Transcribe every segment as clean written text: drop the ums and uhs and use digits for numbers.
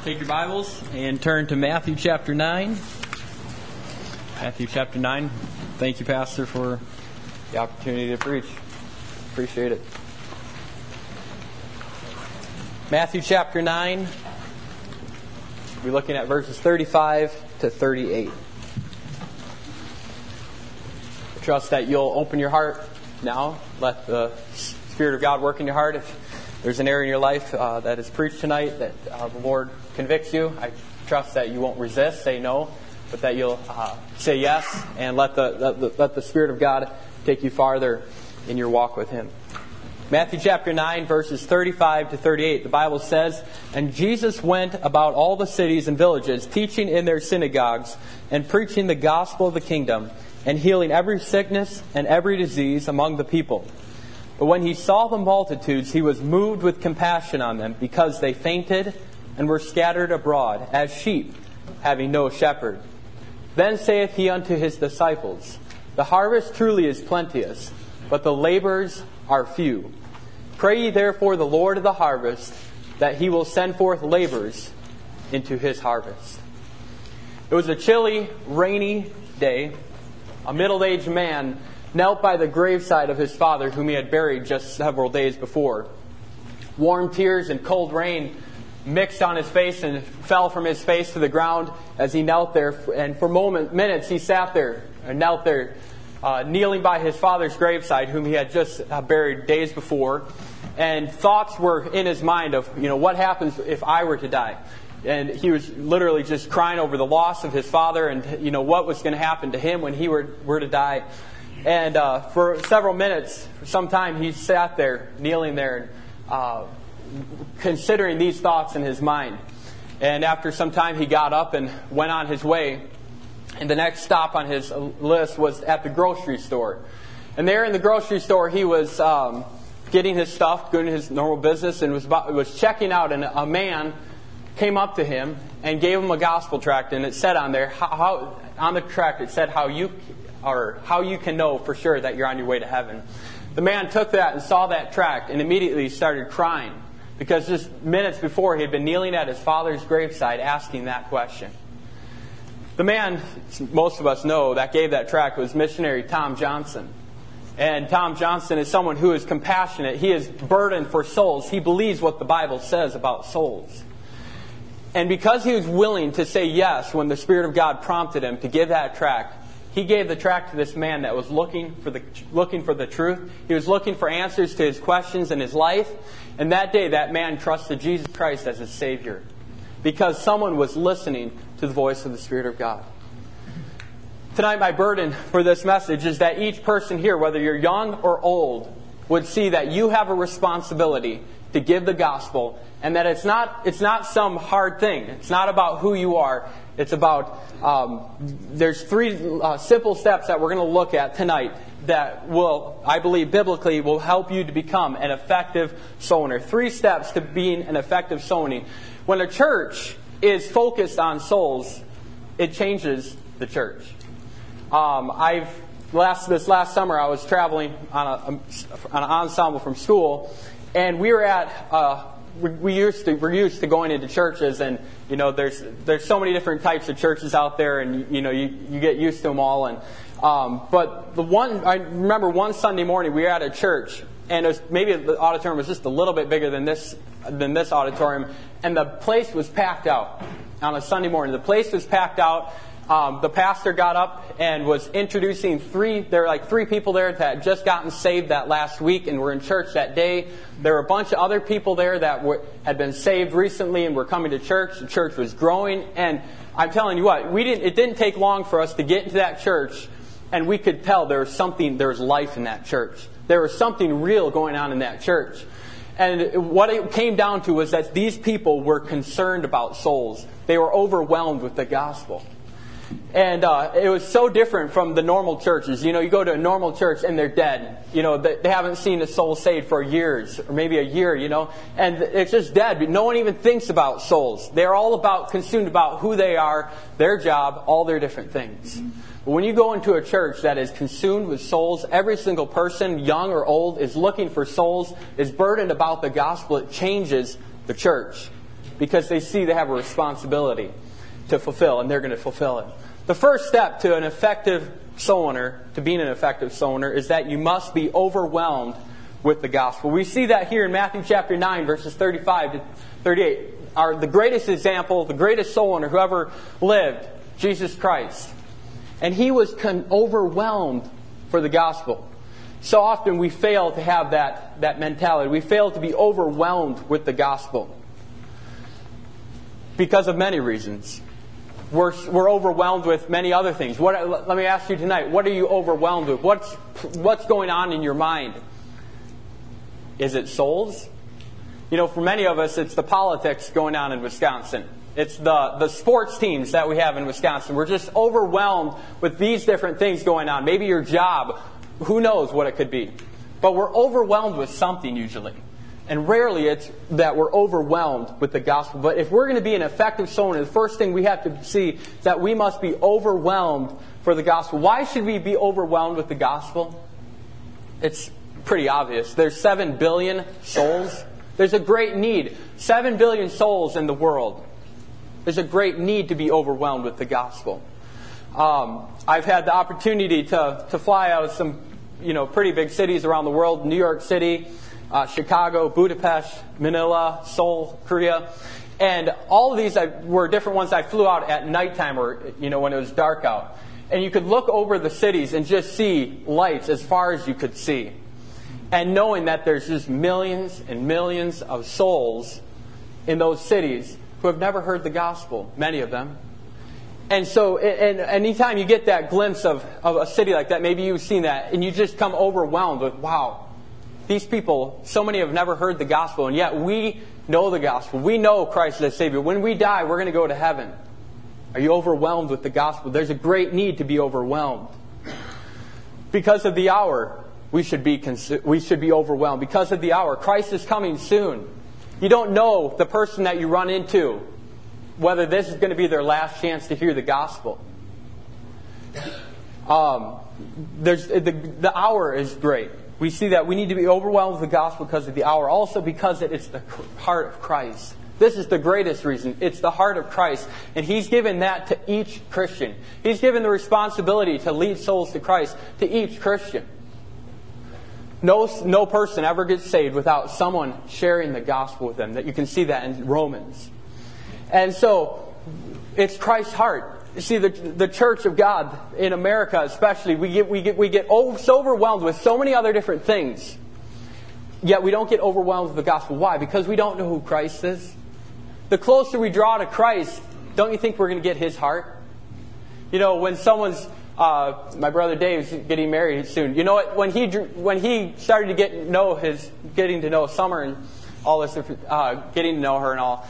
Take your Bibles and turn to Matthew chapter 9. Matthew chapter 9. Thank you, Pastor, for the opportunity to preach. Appreciate it. Matthew chapter 9. We're looking at verses 35 to 38. I trust that you'll open your heart now. Let the Spirit of God work in your heart. If there's an area in your life that is preached tonight that the Lord convicts you, I trust that you won't resist, say no, but that you'll say yes and let the Spirit of God take you farther in your walk with Him. Matthew chapter 9, verses 35 to 38, the Bible says, "And Jesus went about all the cities and villages, teaching in their synagogues and preaching the gospel of the kingdom, and healing every sickness and every disease among the people. But when He saw the multitudes, He was moved with compassion on them, because they fainted and were scattered abroad, as sheep, having no shepherd. Then saith He unto His disciples, The harvest truly is plenteous, but the laborers are few. Pray ye therefore the Lord of the harvest, that He will send forth laborers into His harvest." It was a chilly, rainy day. A middle-aged man knelt by the graveside of his father, whom he had buried just several days before. Warm tears and cold rain mixed on his face and fell from his face to the ground as he knelt there. And for minutes he sat there and knelt there, kneeling by his father's graveside, whom he had just buried days before. And thoughts were in his mind of, what happens if I were to die? And he was literally just crying over the loss of his father and, what was going to happen to him when he were to die. And for several minutes, some time, he sat there, kneeling there, considering these thoughts in his mind. And after some time, he got up and went on his way. And the next stop on his list was at the grocery store. And there in the grocery store, he was getting his stuff, doing his normal business, and was checking out. And a man came up to him and gave him a gospel tract. And it said on there, on the tract, it said how you can know for sure that you're on your way to heaven. The man took that and saw that tract and immediately started crying, because just minutes before he had been kneeling at his father's graveside asking that question. The man, most of us know, that gave that tract was missionary Tom Johnson. And Tom Johnson is someone who is compassionate. He is burdened for souls. He believes what the Bible says about souls. And because he was willing to say yes when the Spirit of God prompted him to give that tract, he gave the tract to this man that was looking for the truth. He was looking for answers to his questions in his life. And that day, that man trusted Jesus Christ as his Savior, because someone was listening to the voice of the Spirit of God. Tonight, my burden for this message is that each person here, whether you're young or old, would see that you have a responsibility to give the gospel, and that it's not some hard thing. It's not about who you are. It's about, there's three simple steps that we're going to look at tonight that will, I believe, biblically will help you to become an effective soul winner. 3 steps to being an effective soul winner. When a church is focused on souls, it changes the church. This last summer I was traveling on an ensemble from school, and we were at we're used to going into churches, and there's so many different types of churches out there, and you get used to them all. And but I remember one Sunday morning we were at a church, and it was, maybe the auditorium was just a little bit bigger than this auditorium, and the place was packed out on a Sunday morning. The place was packed out. The pastor got up and was introducing there were like 3 people there that had just gotten saved that last week and were in church that day. There were a bunch of other people there that had been saved recently and were coming to church. The church was growing. And I'm telling you what, it didn't take long for us to get into that church, and we could tell there was life in that church. There was something real going on in that church. And what it came down to was that these people were concerned about souls. They were overwhelmed with the gospel. And it was so different from the normal churches. You go to a normal church and they're dead. They haven't seen a soul saved for years, or maybe a year, and it's just dead. But no one even thinks about souls. They're all consumed about who they are, their job, all their different things. But when you go into a church that is consumed with souls, every single person, young or old, is looking for souls, is burdened about the gospel. It changes the church. because they see they have a responsibility to fulfill, and they're going to fulfill it. The first step to an effective soul winner, to being an effective soul winner, is that you must be overwhelmed with the gospel. We see that here in Matthew chapter 9, verses 35 to 38. The greatest example, the greatest soul winner who ever lived, Jesus Christ. And he was overwhelmed for the gospel. So often we fail to have that mentality. We fail to be overwhelmed with the gospel because of many reasons. We're overwhelmed with many other things. Let me ask you tonight, what are you overwhelmed with? What's going on in your mind? Is it souls? For many of us, it's the politics going on in Wisconsin. It's the sports teams that we have in Wisconsin. We're just overwhelmed with these different things going on. Maybe your job. Who knows what it could be. But we're overwhelmed with something usually. And rarely it's that we're overwhelmed with the gospel. But if we're going to be an effective soul winner, the first thing we have to see is that we must be overwhelmed for the gospel. Why should we be overwhelmed with the gospel? It's pretty obvious. There's 7 billion souls. There's a great need. 7 billion souls in the world. There's a great need to be overwhelmed with the gospel. I've had the opportunity to fly out of some, pretty big cities around the world. New York City, Chicago, Budapest, Manila, Seoul, Korea. And all of these were different ones. I flew out at nighttime or, when it was dark out. And you could look over the cities and just see lights as far as you could see. And knowing that there's just millions and millions of souls in those cities who have never heard the gospel, many of them. And so, and anytime you get that glimpse of a city like that, maybe you've seen that, and you just come overwhelmed with, wow, these people, so many have never heard the gospel, and yet we know the gospel. We know Christ as Savior. When we die, we're going to go to heaven. Are you overwhelmed with the gospel? There's a great need to be overwhelmed. Because of the hour, we should be overwhelmed. Because of the hour, Christ is coming soon. You don't know the person that you run into, whether this is going to be their last chance to hear the gospel. The hour is great. We see that we need to be overwhelmed with the gospel because of the hour. Also because it's the heart of Christ. This is the greatest reason. It's the heart of Christ. And He's given that to each Christian. He's given the responsibility to lead souls to Christ to each Christian. No person ever gets saved without someone sharing the gospel with them. That you can see that in Romans. And so, it's Christ's heart. You see, the Church of God in America, especially, we get so overwhelmed with so many other different things. Yet we don't get overwhelmed with the gospel. Why? Because we don't know who Christ is. The closer we draw to Christ, don't you think we're going to get His heart? When someone's my brother Dave's getting married soon. You know what? When he started to getting to know Summer and all this, getting to know her and all.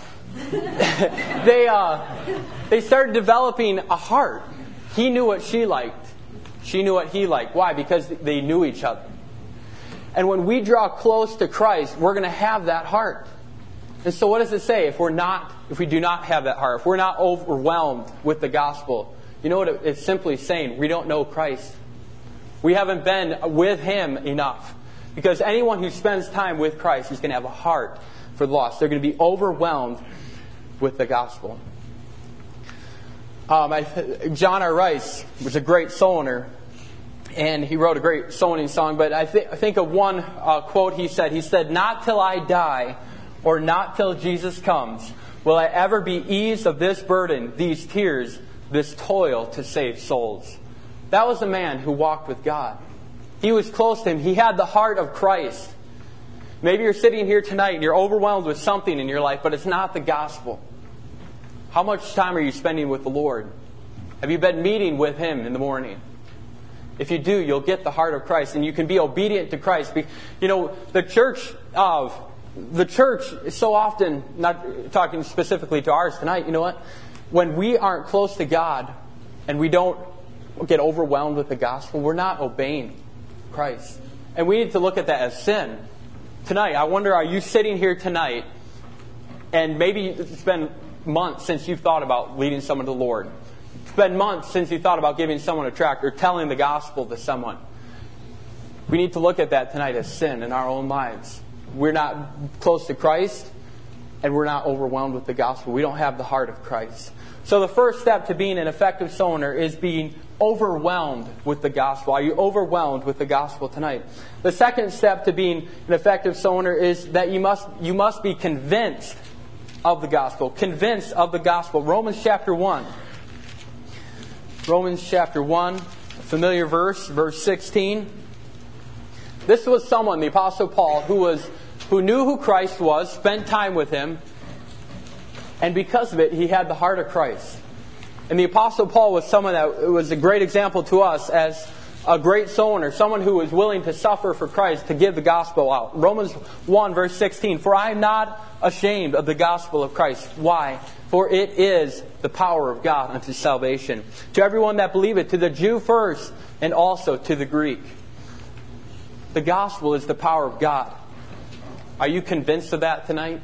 They started developing a heart. He knew what she liked. She knew what he liked. Why? Because they knew each other. And when we draw close to Christ, we're going to have that heart. And so what does it say if we do not have that heart? If we're not overwhelmed with the gospel, you know what it's simply saying? We don't know Christ. We haven't been with Him enough. Because anyone who spends time with Christ is going to have a heart for the lost. They're going to be overwhelmed with the gospel. John R. Rice was a great soul winner, and he wrote a great soul winning song. But I think of one quote he said. He said, "Not till I die, or not till Jesus comes, will I ever be eased of this burden, these tears, this toil to save souls." That was a man who walked with God. He was close to Him. He had the heart of Christ. Maybe you're sitting here tonight and you're overwhelmed with something in your life, but it's not the gospel. How much time are you spending with the Lord? Have you been meeting with Him in the morning? If you do, you'll get the heart of Christ, and you can be obedient to Christ. The church is so often, not talking specifically to ours tonight, you know what? When we aren't close to God and we don't get overwhelmed with the gospel, we're not obeying Christ. And we need to look at that as sin. Tonight, I wonder, are you sitting here tonight and maybe it's been months since you've thought about leading someone to the Lord. It's been months since you thought about giving someone a tract or telling the gospel to someone. We need to look at that tonight as sin in our own lives. We're not close to Christ. and we're not overwhelmed with the gospel. We don't have the heart of Christ. So the first step to being an effective soul winner is being overwhelmed with the gospel. Are you overwhelmed with the gospel tonight? The second step to being an effective soul winner is that you must be convinced of the gospel. Convinced of the gospel. Romans chapter 1. Romans chapter 1, a familiar verse, verse 16. This was someone, the Apostle Paul, who knew who Christ was, spent time with Him, and because of it, he had the heart of Christ. And the Apostle Paul was someone that was a great example to us as a great soul winner, someone who was willing to suffer for Christ, to give the gospel out. Romans 1, verse 16, "For I am not ashamed of the gospel of Christ." Why? "For it is the power of God unto salvation, to everyone that believeth, to the Jew first, and also to the Greek." The gospel is the power of God. Are you convinced of that tonight?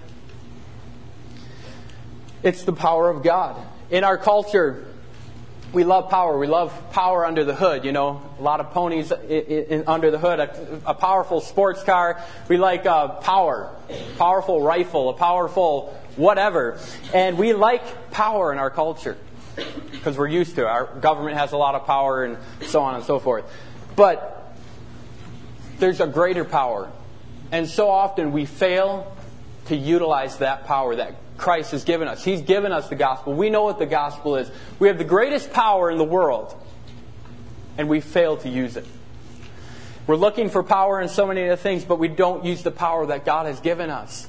It's the power of God. In our culture, we love power. We love power under the hood, a lot of ponies under the hood, a powerful sports car. We like power, powerful rifle, a powerful whatever. And we like power in our culture because we're used to it. Our government has a lot of power and so on and so forth. But there's a greater power. And so often we fail to utilize that power that Christ has given us. He's given us the gospel. We know what the gospel is. We have the greatest power in the world, and we fail to use it. We're looking for power in so many other things, but we don't use the power that God has given us.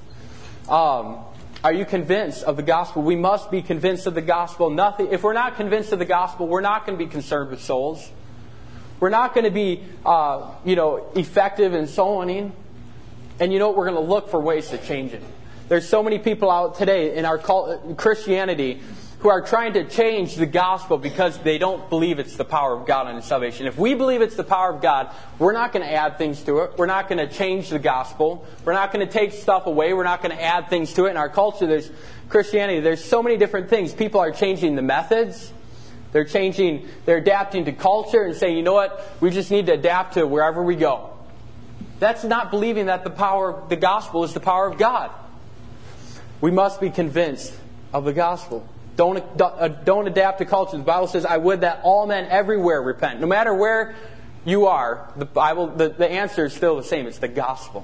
Are you convinced of the gospel? We must be convinced of the gospel. If we're not convinced of the gospel, we're not going to be concerned with souls. We're not going to be, effective in soul winning. And we're going to look for ways to change it. There's so many people out today in our Christianity who are trying to change the gospel because they don't believe it's the power of God unto salvation. If we believe it's the power of God, we're not going to add things to it. We're not going to change the gospel. We're not going to take stuff away. We're not going to add things to it. In our culture, there's so many different things. People are changing the methods. They're adapting to culture and saying, we just need to adapt to wherever we go. That's not believing that the gospel is the power of God. We must be convinced of the gospel. Don't adapt to culture. The Bible says, "I would that all men everywhere repent." No matter where you are, the answer is still the same. It's the gospel.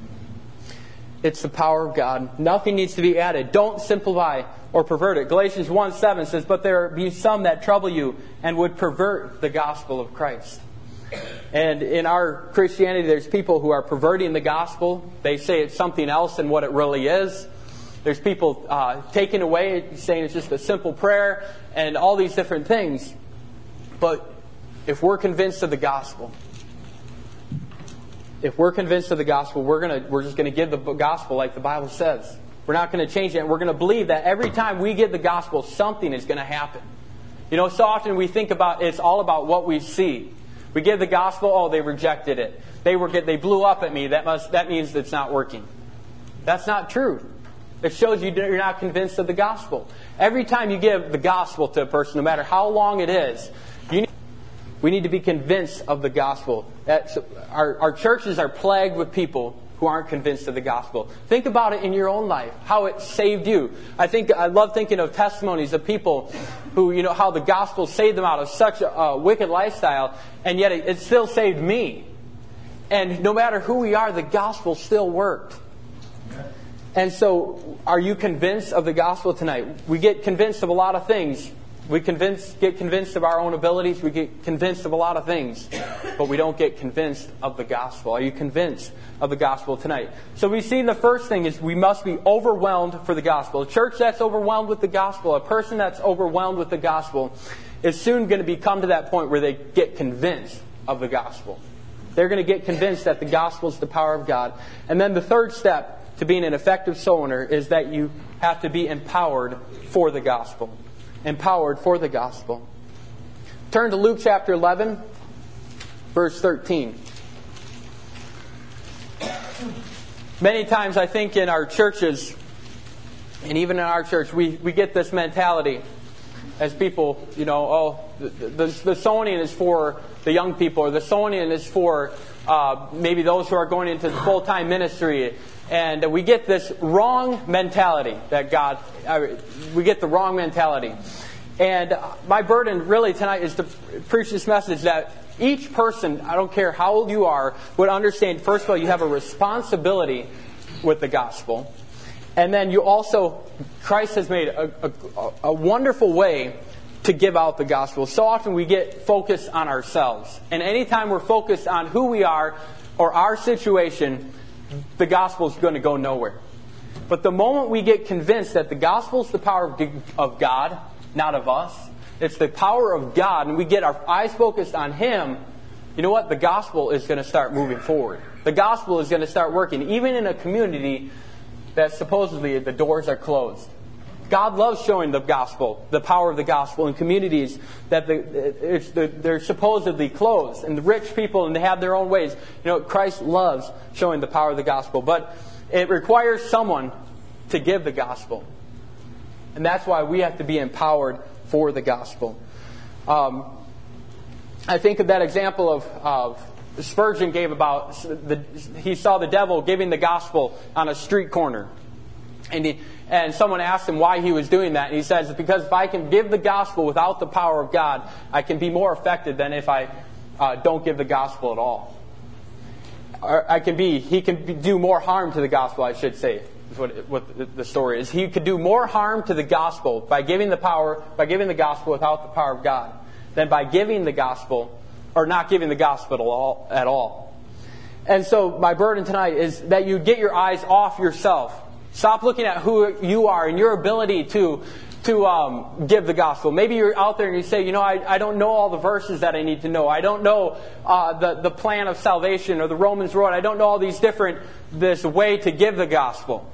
It's the power of God. Nothing needs to be added. Don't simplify or pervert it. Galatians 1:7 says, "But there be some that trouble you and would pervert the gospel of Christ." And in our Christianity, there's people who are perverting the gospel. They say it's something else than what it really is. There's people taking away, saying it's just a simple prayer and all these different things. But if we're convinced of the gospel, we're just going to give the gospel like the Bible says. We're not going to change it. And we're going to believe that every time we give the gospel, something is going to happen. So often we think it's all about what we see. We give the gospel, oh, they rejected it. They blew up at me. That means it's not working. That's not true. It shows you're not convinced of the gospel. Every time you give the gospel to a person, no matter how long it is, we need to be convinced of the gospel. Our churches are plagued with people who aren't convinced of the gospel. Think about it in your own life, how it saved you. I love thinking of testimonies of people who, how the gospel saved them out of such a wicked lifestyle, and yet it still saved me. And no matter who we are, the gospel still worked. And so, are you convinced of the gospel tonight? We get convinced of a lot of things. We get convinced of our own abilities. We get convinced of a lot of things. But we don't get convinced of the gospel. Are you convinced of the gospel tonight? So we see the first thing is we must be overwhelmed for the gospel. A church that's overwhelmed with the gospel, a person that's overwhelmed with the gospel, is soon going to come to that point where they get convinced of the gospel. They're going to get convinced that the gospel is the power of God. And then the third step to being an effective soul winner is that you have to be empowered for the gospel. Empowered for the gospel. Turn to Luke chapter 11, verse 13. Many times I think in our churches, and even in our church, we get this mentality as people, the soul winning is for the young people, or the soul winning is for maybe those who are going into full-time ministry. And we get this wrong mentality that we get the wrong mentality. And my burden really tonight is to preach this message that each person, I don't care how old you are, would understand, first of all, you have a responsibility with the gospel. And then you also, Christ has made a wonderful way to give out the gospel. So often we get focused on ourselves. And anytime we're focused on who we are or our situation, the gospel is going to go nowhere. But the moment we get convinced that the gospel is the power of God, not of us, it's the power of God, and we get our eyes focused on Him, you know what? The gospel is going to start moving forward. The gospel is going to start working, even in a community that supposedly the doors are closed. God loves showing the gospel, the power of the gospel in communities that they're supposedly closed. And the rich people, and they have their own ways. You know, Christ loves showing the power of the gospel. But it requires someone to give the gospel. And that's why we have to be empowered for the gospel. I think of that example of Spurgeon gave about, he saw the devil giving the gospel on a street corner. And someone asked him why he was doing that. And he says, because if I can give the gospel without the power of God, I can be more effective than if I don't give the gospel at all. Or he can do more harm to the gospel, I should say, is what the story is. He could do more harm to the gospel by giving the gospel without the power of God than by giving the gospel or not giving the gospel at all. And so my burden tonight is that you get your eyes off yourself. Stop looking at who you are and your ability to give the gospel. Maybe you're out there and you say, you know, I don't know all the verses that I need to know. I don't know the plan of salvation or the Romans Road. I don't know all this way to give the gospel.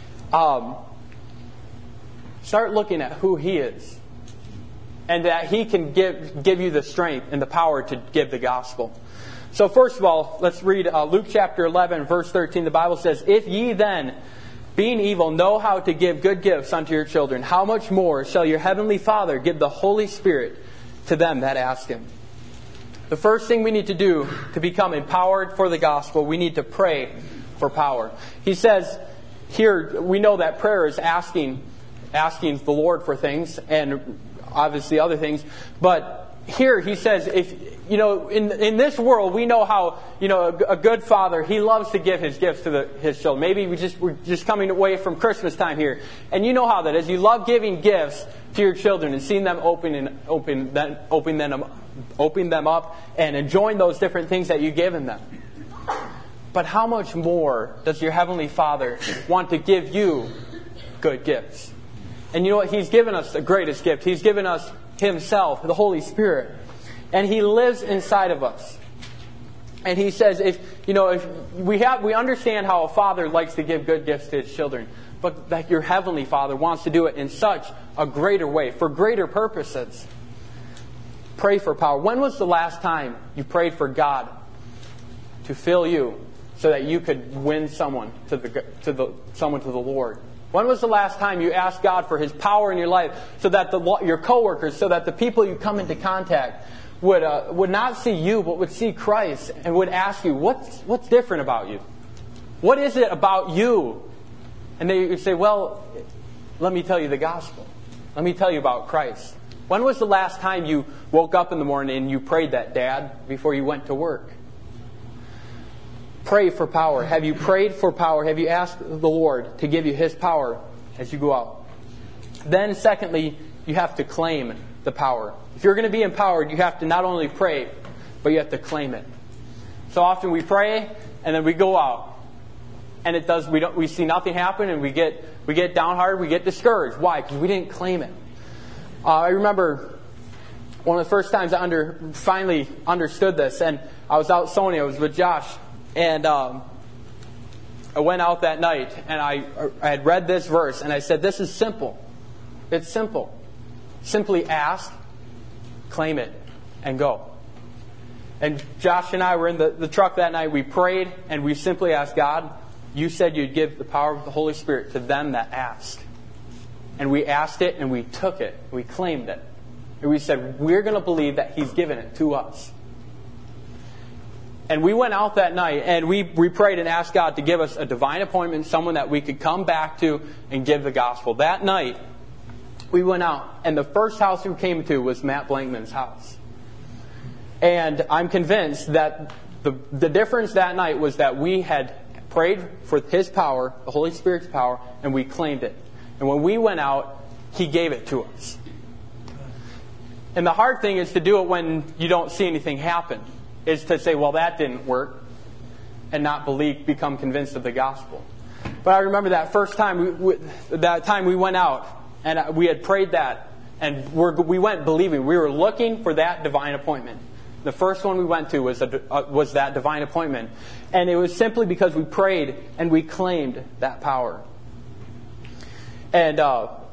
Start looking at who He is. And that He can give you the strength and the power to give the gospel. So first of all, let's read Luke chapter 11, verse 13. The Bible says, if ye then, being evil, know how to give good gifts unto your children, how much more shall your heavenly Father give the Holy Spirit to them that ask Him? The first thing we need to do to become empowered for the gospel, we need to pray for power. He says here, we know that prayer is asking the Lord for things, and obviously other things. But here he says, if you know, in this world, we know how, you know, a good father, he loves to give his gifts to his children. Maybe we're just coming away from Christmas time here, and you know how that is. You love giving gifts to your children and seeing them open them up and enjoying those different things that you've given them. But how much more does your Heavenly Father want to give you good gifts? And you know what? He's given us the greatest gift. He's given us Himself, the Holy Spirit. And He lives inside of us. And He says, if we understand how a father likes to give good gifts to his children, but that your Heavenly Father wants to do it in such a greater way, for greater purposes. Pray for power. When was the last time you prayed for God to fill you so that you could win someone to the Lord? When was the last time you asked God for His power in your life so that your coworkers, so that the people you come into contact would not see you but would see Christ and would ask you, what's different about you? What is it about you? And they would say, well, let me tell you the gospel. Let me tell you about Christ. When was the last time you woke up in the morning and you prayed that, Dad, before you went to work? Pray for power. Have you prayed for power? Have you asked the Lord to give you His power as you go out? Then, secondly, you have to claim the power. If you're going to be empowered, you have to not only pray, but you have to claim it. So often we pray and then we go out, and we see nothing happen, and we get downhearted, we get discouraged. Why? Because we didn't claim it. I remember one of the first times I finally understood this, and I was out sewing. I was with Josh. And I went out that night, and I had read this verse, and I said, this is simple. It's simple. Simply ask, claim it, and go. And Josh and I were in the truck that night. We prayed, and we simply asked God, you said you'd give the power of the Holy Spirit to them that ask. And we asked it, and we took it. We claimed it. And we said, we're going to believe that He's given it to us. And we went out that night and we prayed and asked God to give us a divine appointment, someone that we could come back to and give the gospel. That night, we went out, and the first house we came to was Matt Blankman's house. And I'm convinced that the difference that night was that we had prayed for His power, the Holy Spirit's power, and we claimed it. And when we went out, He gave it to us. And the hard thing is to do it when you don't see anything happen. Is to say, well, that didn't work, and not become convinced of the gospel. But I remember that first time, we went out, and we had prayed that, and we went believing. We were looking for that divine appointment. The first one we went to was that divine appointment. And it was simply because we prayed and we claimed that power. And,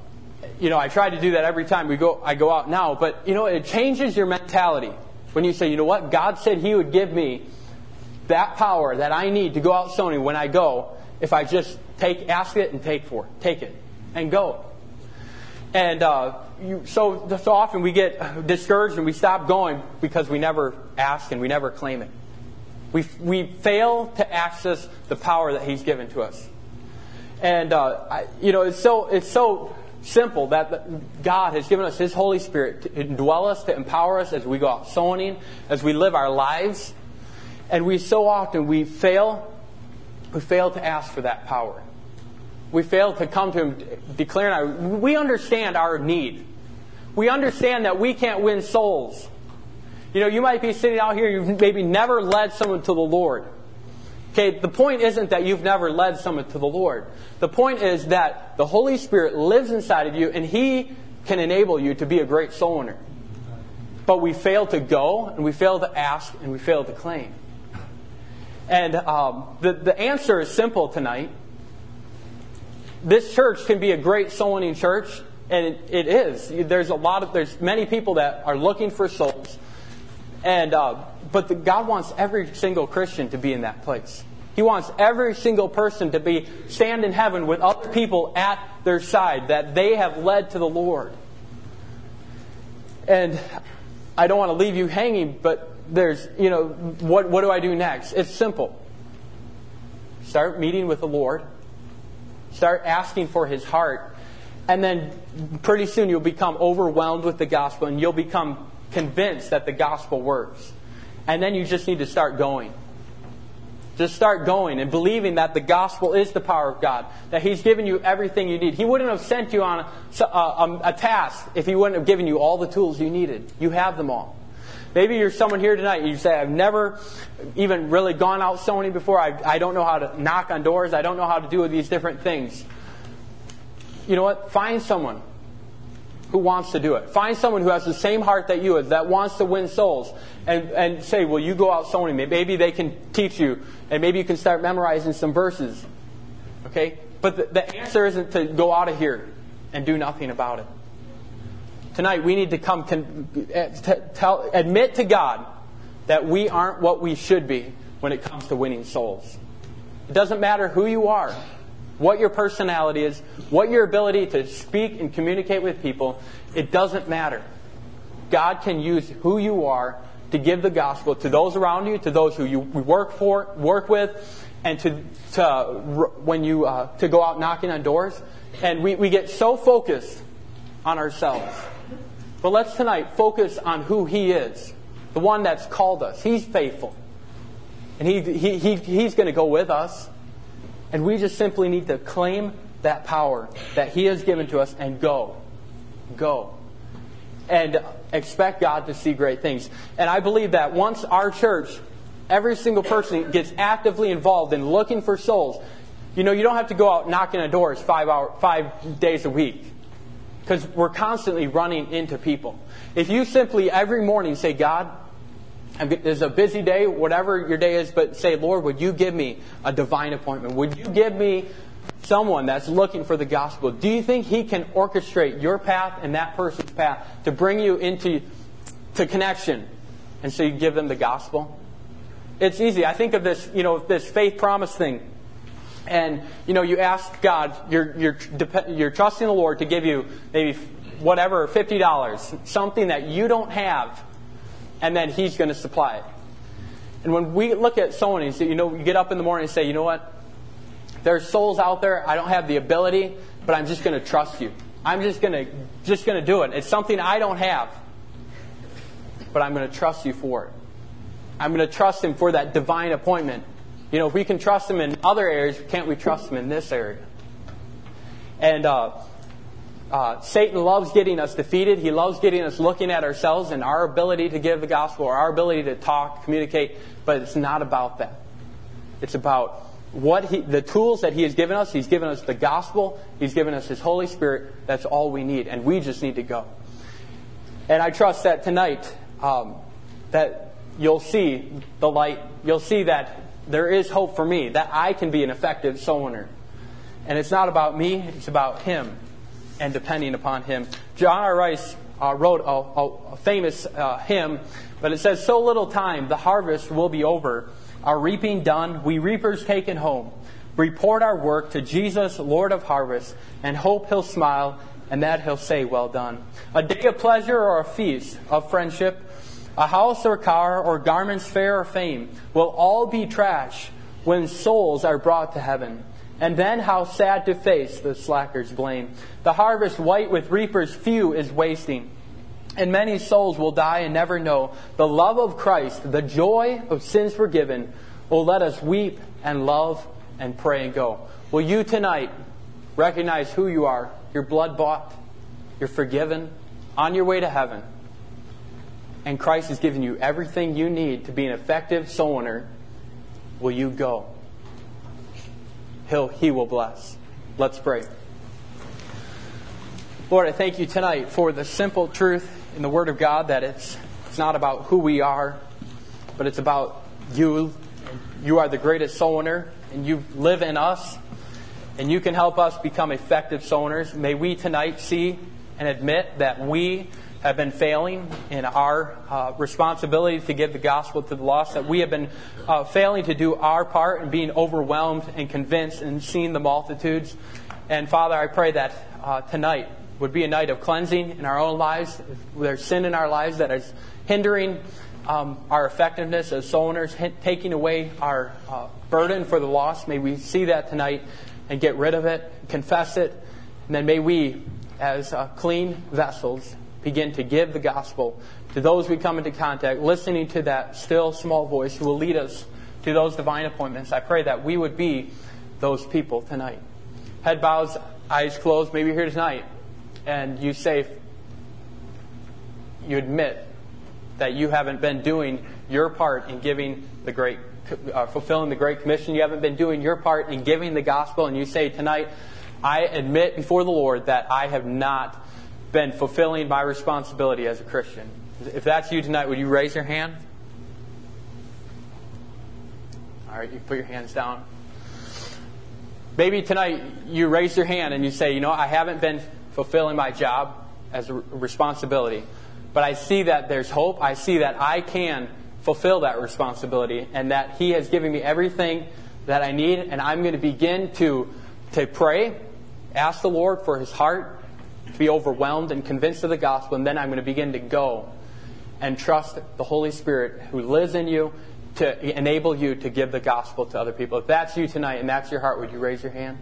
I try to do that every time I go out now. But, it changes your mentality. When you say, you know what, God said He would give me that power that I need to go out sowing when I go, if I just ask it and take it and go. And so often we get discouraged and we stop going because we never ask and we never claim it. We fail to access the power that He's given to us. And it's so simple that God has given us His Holy Spirit to indwell us, to empower us as we go out sowing, as we live our lives. And we so often fail to ask for that power. We fail to come to Him declaring we understand our need. We understand that we can't win souls. You might be sitting out here, you've maybe never led someone to the Lord. Okay, the point isn't that you've never led someone to the Lord. The point is that the Holy Spirit lives inside of you and He can enable you to be a great soul winner. But we fail to go, and we fail to ask, and we fail to claim. And the answer is simple tonight. This church can be a great soul winning church, and it is. There's many people that are looking for souls. And but God wants every single Christian to be in that place. He wants every single person to stand in heaven with other people at their side that they have led to the Lord. And I don't want to leave you hanging, but there's, what do I do next? It's simple. Start meeting with the Lord. Start asking for His heart. And then pretty soon you'll become overwhelmed with the gospel, and you'll become convinced that the gospel works. And then you just need to start going. Just start going and believing that the gospel is the power of God. That He's given you everything you need. He wouldn't have sent you on a task if He wouldn't have given you all the tools you needed. You have them all. Maybe you're someone here tonight and you say, I've never even really gone out sowing before. I don't know how to knock on doors. I don't know how to do these different things. You know what? Find someone who wants to do it. Find someone who has the same heart that you have, that wants to win souls. And say, well, you go out sowing. Maybe they can teach you. And maybe you can start memorizing some verses. Okay? But the answer isn't to go out of here and do nothing about it. Tonight we need to admit to God that we aren't what we should be when it comes to winning souls. It doesn't matter who you are, what your personality is, what your ability to speak and communicate with people. It doesn't matter. God can use who you are to give the gospel to those around you, to those who you work with, and to go out knocking on doors. And we get so focused on ourselves. But let's tonight focus on who He is, the one that's called us. He's faithful, and He's going to go with us. And we just simply need to claim that power that He has given to us and go. And expect God to see great things. And I believe that once our church, every single person gets actively involved in looking for souls, you don't have to go out knocking on doors 5 days a week. Because we're constantly running into people. If you simply every morning say, God, there's a busy day, whatever your day is, but say, Lord, would you give me a divine appointment? Would you give me someone that's looking for the gospel? Do you think He can orchestrate your path and that person's path to bring you into connection? And so you give them the gospel? It's easy. I think of this, this faith promise thing. And, you ask God, you're trusting the Lord to give you maybe whatever, $50, something that you don't have, and then He's going to supply it. And when we look at someone, you get up in the morning and say, you know what? There's souls out there. I don't have the ability, but I'm just going to trust you. I'm just going to do it. It's something I don't have, but I'm going to trust you for it. I'm going to trust Him for that divine appointment. If we can trust Him in other areas, can't we trust Him in this area? And Satan loves getting us defeated. He loves getting us looking at ourselves and our ability to give the gospel, or our ability to talk, communicate. But it's not about that. It's about the tools that He has given us. He's given us the gospel. He's given us His Holy Spirit. That's all we need. And we just need to go. And I trust that tonight that you'll see the light. You'll see that there is hope for me, that I can be an effective soul winner. And it's not about me. It's about Him and depending upon Him. John R. Rice wrote a famous hymn, but it says, "So little time, the harvest will be over. Our reaping done, we reapers taken home. Report our work to Jesus, Lord of harvest, and hope He'll smile and that He'll say, well done. A day of pleasure or a feast of friendship, a house or car or garments fair or fame, will all be trash when souls are brought to heaven. And then how sad to face the slacker's blame. The harvest white with reapers few is wasting, and many souls will die and never know the love of Christ, the joy of sins forgiven. Oh, let us weep and love and pray and go." Will you tonight recognize who you are? You're blood-bought. You're forgiven. On your way to heaven. And Christ has given you everything you need to be an effective soul winner. Will you go? He will bless. Let's pray. Lord, I thank You tonight for the simple truth in the Word of God that it's not about who we are, but it's about You. You are the greatest soul winner, and You live in us, and You can help us become effective soul winners. May we tonight see and admit that we have been failing in our responsibility to give the gospel to the lost, that we have been failing to do our part and being overwhelmed and convinced and seeing the multitudes. And Father, I pray that tonight would be a night of cleansing in our own lives. If there's sin in our lives that is hindering our effectiveness as soul winners, taking away our burden for the lost, may we see that tonight and get rid of it, confess it, and then may we, as clean vessels, begin to give the gospel to those we come into contact, listening to that still small voice who will lead us to those divine appointments. I pray that we would be those people tonight. Head bows, eyes closed. Maybe you're here tonight and you admit that you haven't been doing your part in giving fulfilling the Great Commission. You haven't been doing your part in giving the gospel, and you say tonight, I admit before the Lord that I have not been fulfilling my responsibility as a Christian. If that's you tonight, would you raise your hand? All right, you put your hands down. Maybe tonight you raise your hand and you say, I haven't been fulfilling my job as a responsibility, but I see that there's hope. I see that I can fulfill that responsibility and that He has given me everything that I need, and I'm going to begin to pray, ask the Lord for His heart, to be overwhelmed and convinced of the gospel, and then I'm going to begin to go and trust the Holy Spirit who lives in you to enable you to give the gospel to other people. If that's you tonight and that's your heart, would you raise your hand?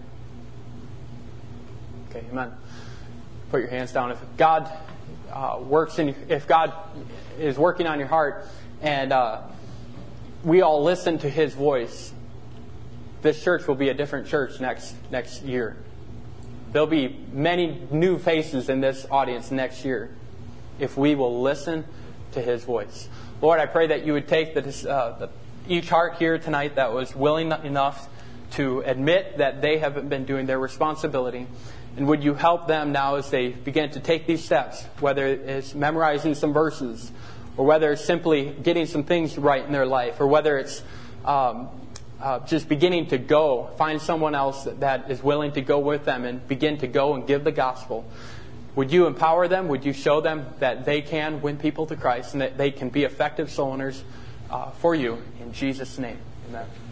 Okay, amen. Put your hands down. If God if God is working on your heart and we all listen to His voice, this church will be a different church next year. There'll be many new faces in this audience next year if we will listen to His voice. Lord, I pray that You would take each heart here tonight that was willing enough to admit that they haven't been doing their responsibility. And would You help them now as they begin to take these steps, whether it's memorizing some verses, or whether it's simply getting some things right in their life, or whether it's just beginning to go, find someone else that is willing to go with them and begin to go and give the gospel. Would You empower them? Would You show them that they can win people to Christ and that they can be effective soul winners for You? In Jesus' name, amen.